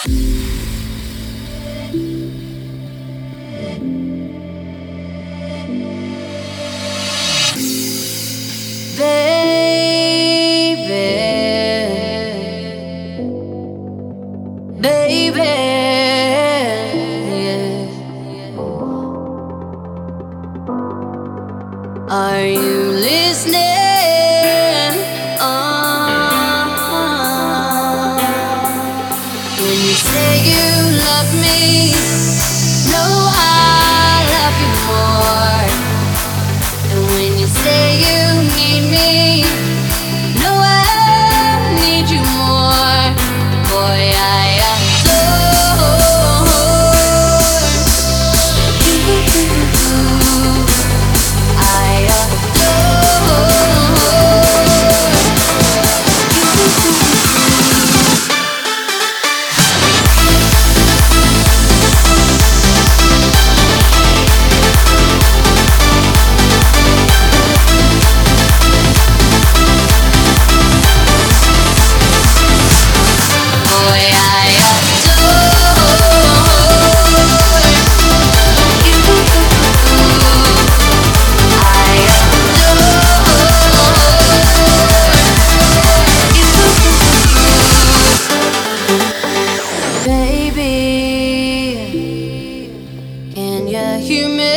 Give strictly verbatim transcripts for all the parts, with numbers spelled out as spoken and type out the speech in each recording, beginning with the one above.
baby, yeah. Are you listening? Uh, when you say you love me, no, I love you more. And when you say you need me, no, I need you more. Boy, I adore you. I adore hear me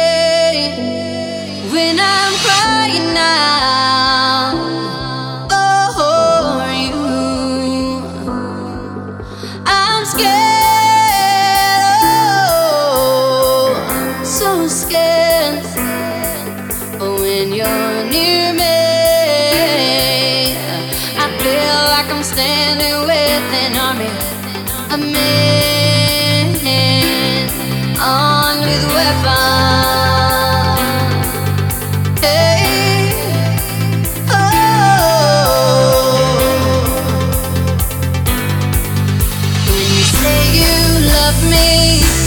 when I'm crying out for you. I'm scared, oh, so scared. But when you're near me, I feel like I'm standing with an army of men armed with weapons. Hey, oh. When you say you love me,